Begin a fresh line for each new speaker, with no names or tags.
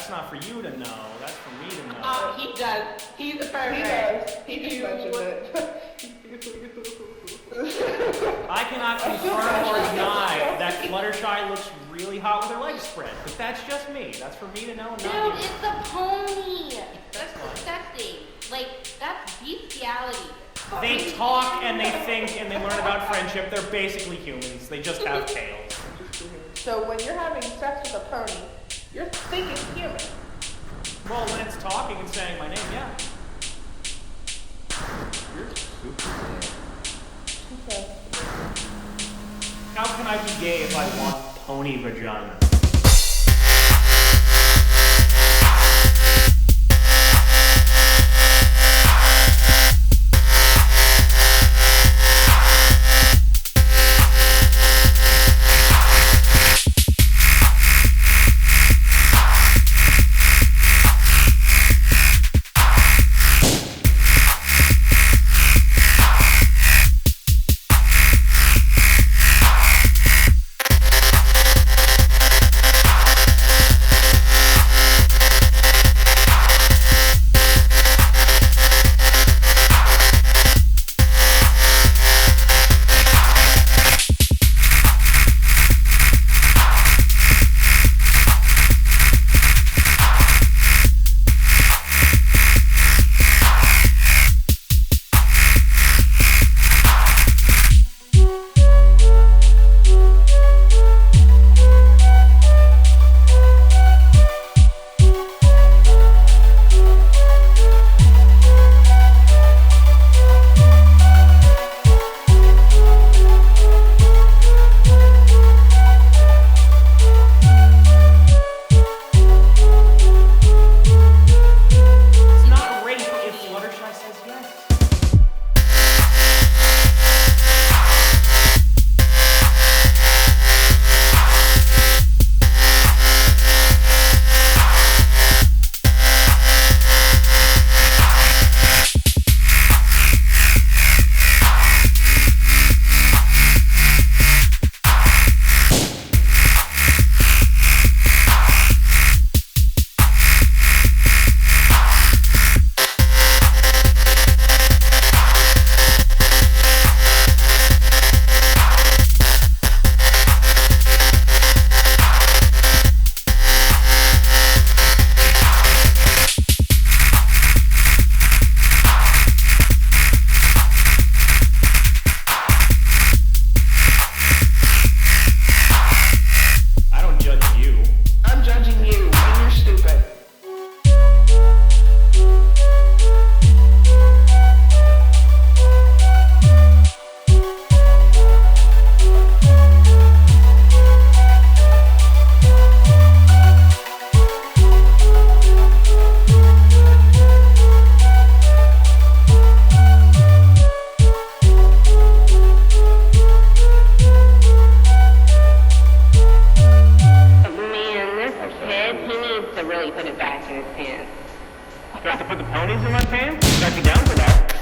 That's not for you to know. That's for me to know.
Oh, he does. He's the perfect.
He does. He just mentioned it.
I cannot confirm or deny that Fluttershy looks really hot with her legs spread. But that's just me. That's for me to know and
Dude,
not you.
it's a pony. That's disgusting. Like, that's bestiality.
They talk and they think and they learn about friendship. They're basically humans. They just have tails.
So when you're having sex with a pony, you're thinking human.
Well, when it's talking and saying my name, yeah.
You're super gay.
Okay.
How can I be gay if I want pony vagina? It's not rape if Fluttershy says yes. I don't judge you.
I'm judging you, and you're stupid.
Man, this kid, he needs to really put it back in his pants.
Do I have to put the ponies in my pants? I'd be down for that.